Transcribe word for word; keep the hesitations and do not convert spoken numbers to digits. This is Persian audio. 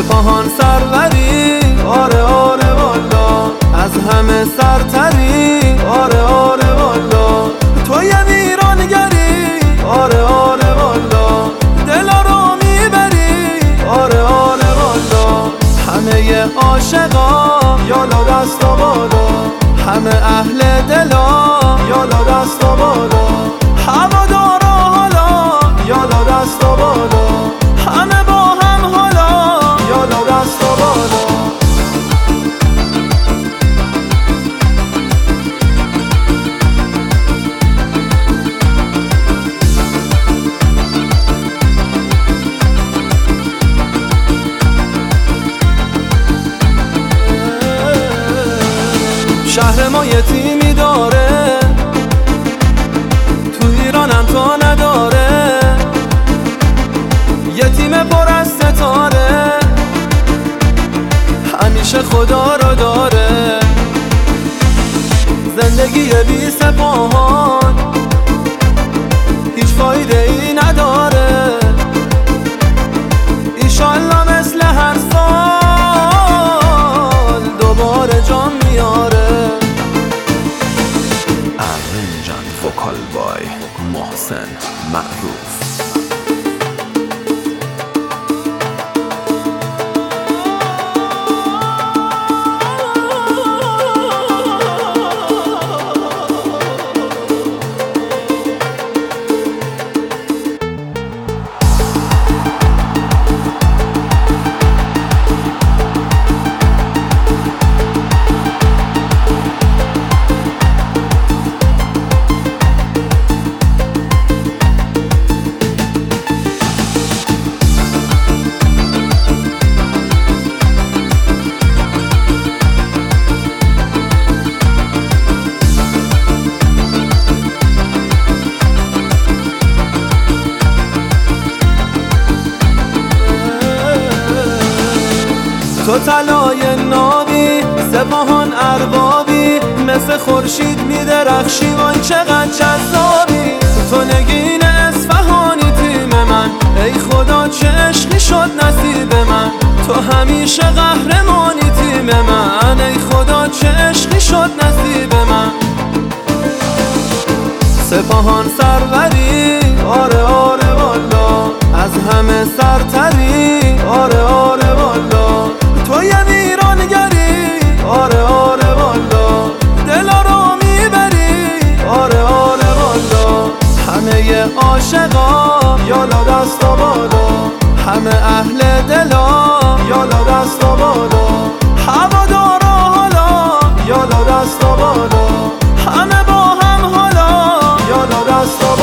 سپاهان سروری، آره آره والا، از همه سرتری، آره آره والا، تو یه ویرانگری، آره آره والا، دلا رو میبری، آره آره والا. همه عاشقا یالا دست و بالا، همه اهل دلا یالا دست و بالا، هوادارا حالا یالا دست و بالا، همه با هم حالا یالا دست و بالا. شهر ما یه تیمی داره، تو ایرانم تا نداره، یه تیم پر از ستاره، همیشه خدا رو داره. زندگی بی سپاهان هیچ فایده ای نداره، ایشالله مثل هر سال دوباره جام میاره. ارنجان وکال بای محسن معروف. تو طلای نابی، سپاهان اربابی، مثل خورشید میدرخشی، وای چقدر جذابی. تو نگین اصفهانی تیم من، ای خدا چه عشقی شد نصیب من. تو همیشه قهرمانی تیم من، ای خدا چه عشقی شد نصیب من. سپاهان سروری، آره آره والا، از همه سرتری، آره آره والا، تو یه ویرانگری، آره آره والا، دلا رو میبری، آره آره والا. همه عاشقا یالا دست و بالا، همه اهل دلا یالا دست و بالا، هوادارا حالا یالا دست و بالا، همه با هم حالا یالا دست و بالا.